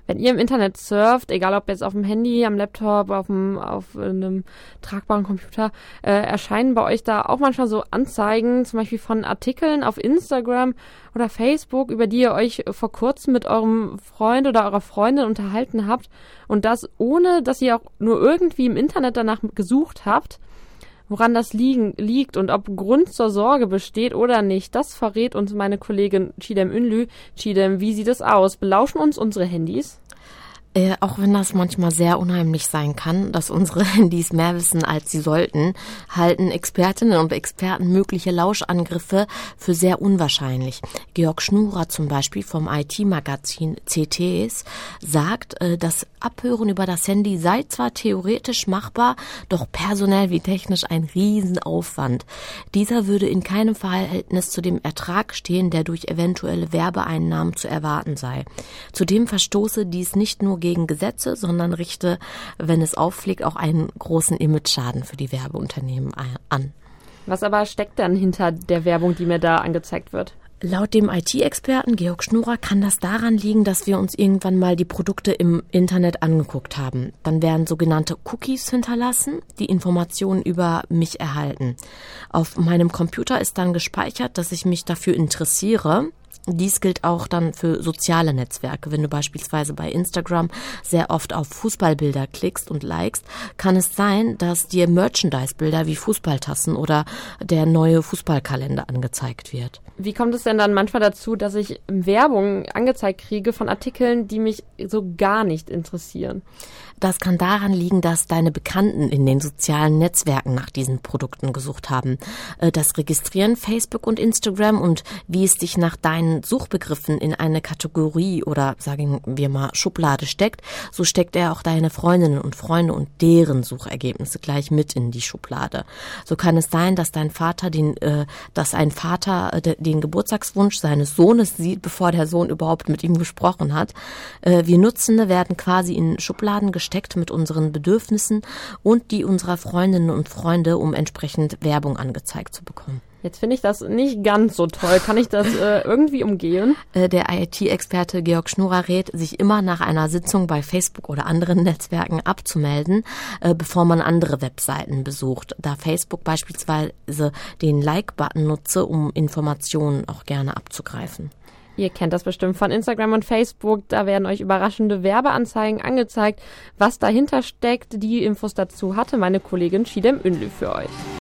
Wenn ihr im Internet surft, egal ob jetzt auf dem Handy, am Laptop, auf einem tragbaren Computer, erscheinen bei euch da auch manchmal so Anzeigen, zum Beispiel von Artikeln auf Instagram oder Facebook, über die ihr euch vor kurzem mit eurem Freund oder eurer Freundin unterhalten habt und das ohne, dass ihr auch nur irgendwie im Internet danach gesucht habt? Woran das liegt und ob Grund zur Sorge besteht oder nicht, das verrät uns meine Kollegin Çiğdem Ünlü. Çiğdem, wie sieht es aus? Belauschen uns unsere Handys? Auch wenn das manchmal sehr unheimlich sein kann, dass unsere Handys mehr wissen, als sie sollten, halten Expertinnen und Experten mögliche Lauschangriffe für sehr unwahrscheinlich. Georg Schnurer zum Beispiel vom IT-Magazin CTs sagt, das Abhören über das Handy sei zwar theoretisch machbar, doch personell wie technisch ein Riesenaufwand. Dieser würde in keinem Verhältnis zu dem Ertrag stehen, der durch eventuelle Werbeeinnahmen zu erwarten sei. Zudem verstoße dies nicht nur gegen Gesetze, sondern richte, wenn es auffliegt, auch einen großen Imageschaden für die Werbeunternehmen an. Was aber steckt dann hinter der Werbung, die mir da angezeigt wird? Laut dem IT-Experten Georg Schnurer kann das daran liegen, dass wir uns irgendwann mal die Produkte im Internet angeguckt haben. Dann werden sogenannte Cookies hinterlassen, die Informationen über mich erhalten. Auf meinem Computer ist dann gespeichert, dass ich mich dafür interessiere. Dies gilt auch dann für soziale Netzwerke. Wenn du beispielsweise bei Instagram sehr oft auf Fußballbilder klickst und likest, kann es sein, dass dir Merchandise-Bilder wie Fußballtassen oder der neue Fußballkalender angezeigt wird. Wie kommt es denn dann manchmal dazu, dass ich Werbung angezeigt kriege von Artikeln, die mich so gar nicht interessieren? Das kann daran liegen, dass deine Bekannten in den sozialen Netzwerken nach diesen Produkten gesucht haben. Das registrieren Facebook und Instagram und wie es dich nach deinen Suchbegriffen in eine Kategorie oder sagen wir mal Schublade steckt, so steckt er auch deine Freundinnen und Freunde und deren Suchergebnisse gleich mit in die Schublade. So kann es sein, dass ein Vater den Geburtstagswunsch seines Sohnes sieht, bevor der Sohn überhaupt mit ihm gesprochen hat. Wir Nutzende werden quasi in Schubladen gesteckt mit unseren Bedürfnissen und die unserer Freundinnen und Freunde, um entsprechend Werbung angezeigt zu bekommen. Jetzt finde ich das nicht ganz so toll. Kann ich das irgendwie umgehen? Der IT-Experte Georg Schnurer rät, sich immer nach einer Sitzung bei Facebook oder anderen Netzwerken abzumelden, bevor man andere Webseiten besucht, da Facebook beispielsweise den Like-Button nutze, um Informationen auch gerne abzugreifen. Ihr kennt das bestimmt von Instagram und Facebook, da werden euch überraschende Werbeanzeigen angezeigt. Was dahinter steckt, die Infos dazu hatte meine Kollegin Çiğdem Ünlü für euch.